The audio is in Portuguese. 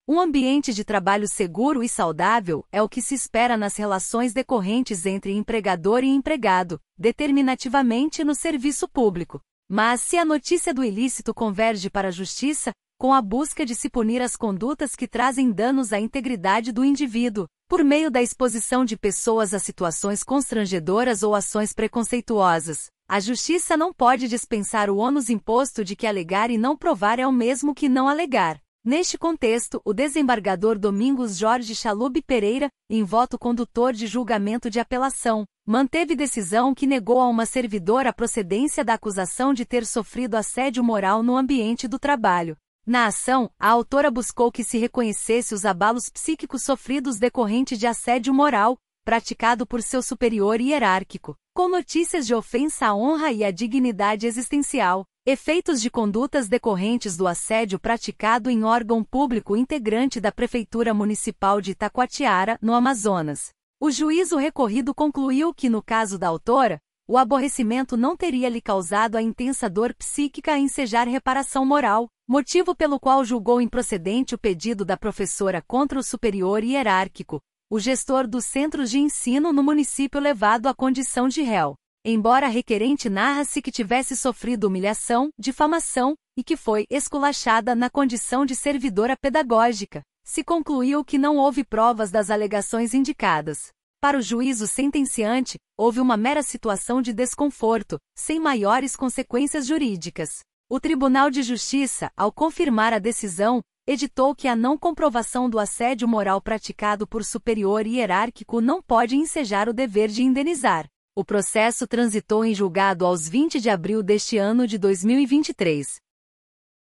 Um ambiente de trabalho seguro e saudável é o que se espera nas relações decorrentes entre empregador e empregado, determinativamente no serviço público. Mas se a notícia do ilícito converge para a justiça, com a busca de se punir as condutas que trazem danos à integridade do indivíduo, por meio da exposição de pessoas a situações constrangedoras ou ações preconceituosas, a justiça não pode dispensar o ônus imposto de que alegar e não provar é o mesmo que não alegar. Neste contexto, o desembargador Domingos Jorge Chalub Pereira, em voto condutor de julgamento de apelação, manteve decisão que negou a uma servidora a procedência da acusação de ter sofrido assédio moral no ambiente do trabalho. Na ação, a autora buscou que se reconhecesse os abalos psíquicos sofridos decorrentes de assédio moral, praticado por seu superior hierárquico, com notícias de ofensa à honra e à dignidade existencial, efeitos de condutas decorrentes do assédio praticado em órgão público integrante da Prefeitura Municipal de Itacoatiara, no Amazonas. O juízo recorrido concluiu que, no caso da autora, o aborrecimento não teria lhe causado a intensa dor psíquica a ensejar reparação moral, motivo pelo qual julgou improcedente o pedido da professora contra o superior hierárquico, o gestor dos centros de ensino no município levado à condição de réu. Embora a requerente narra-se que tivesse sofrido humilhação, difamação, e que foi esculachada na condição de servidora pedagógica, se concluiu que não houve provas das alegações indicadas. Para o juízo sentenciante, houve uma mera situação de desconforto, sem maiores consequências jurídicas. O Tribunal de Justiça, ao confirmar a decisão, editou que a não comprovação do assédio moral praticado por superior hierárquico não pode ensejar o dever de indenizar. O processo transitou em julgado aos 20 de abril deste ano de 2023.